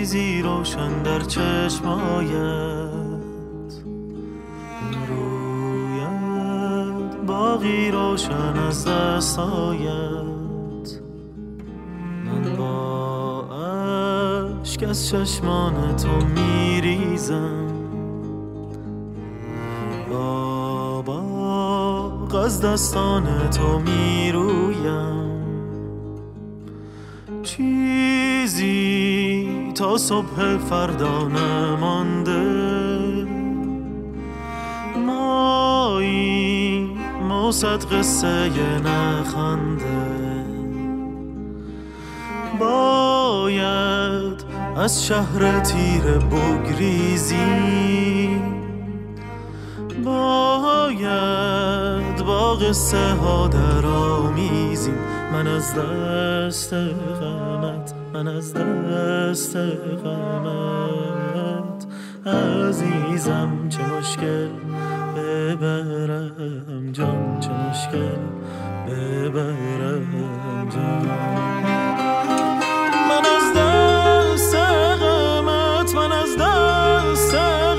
چیزی روشن در چشمایت رویت، باقی روشن از دستایت. من با عشق از چشمان تو میریزم، با باغ از دستان تو میرویم. چیزی تا صبح فردا نمانده، مایی موسد قصه نخنده. باید از شهر تیره بگریزی، باید با قصه ها در آمیزیم. من از دست غمت، من از دست غمت عزیزم. چه مشکل ببرم جان، چه مشکل ببرم جان. من از دست غمت، من از دست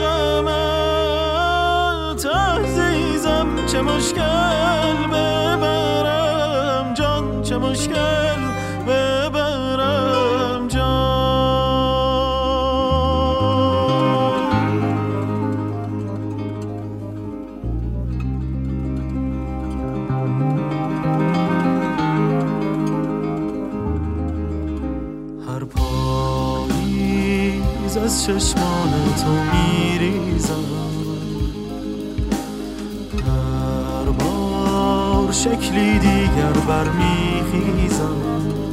غمت عزیزم. چه مشکل ببرم جان، چه مشکل ببرم جان. هر پاییز از چشمان تو میریزم، هر بار شکلی دیگر برمیخیزم.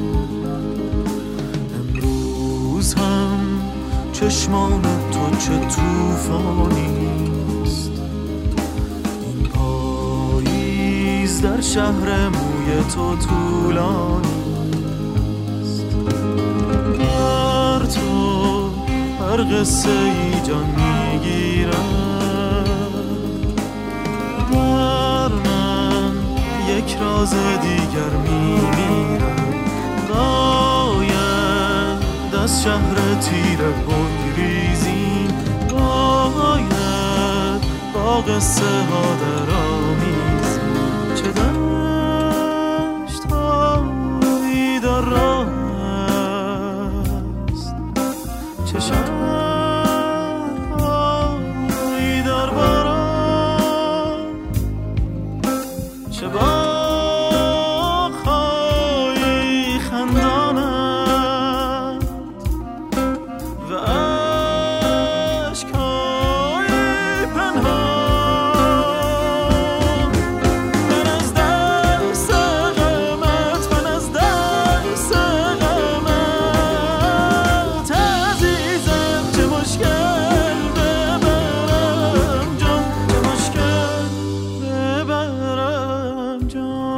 امروز هم چشمان تو چه توفانیست، این پاییز در شهر موی تو طولانیست. بر تو هر قصه ای جان میگیرم، بر من یک راز دیگر میمیرم. باید از شهر تیره بگریزیم، باید با قصه ها در آمیزیم. چه دشت هایی در راه است، چه شهرهایی در باران، چه باغ‌هایی خندانند و اشک‌هایی پنهان. من از دست غمت، من از دست غمت عزیزم. چه مشکل ببرم جان، چه مشکل ببرم جان.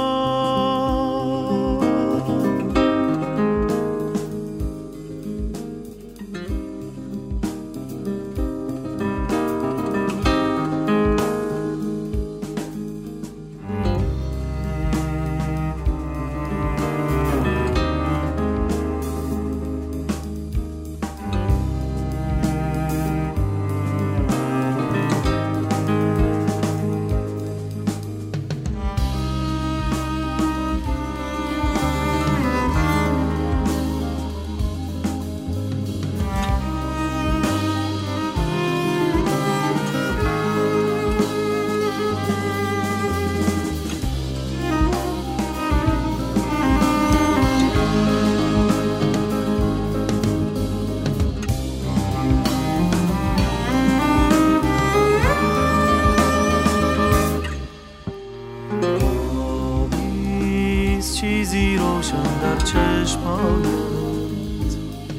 چیزی روشن در چشمانت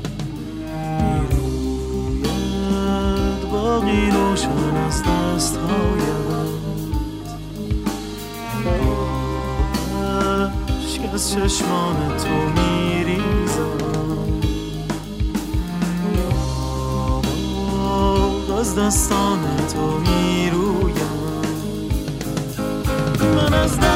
میروید، باقی روشن از دستهایت. عشق از چشمان تو میریزم، باغ از دستان تو میرویم. من از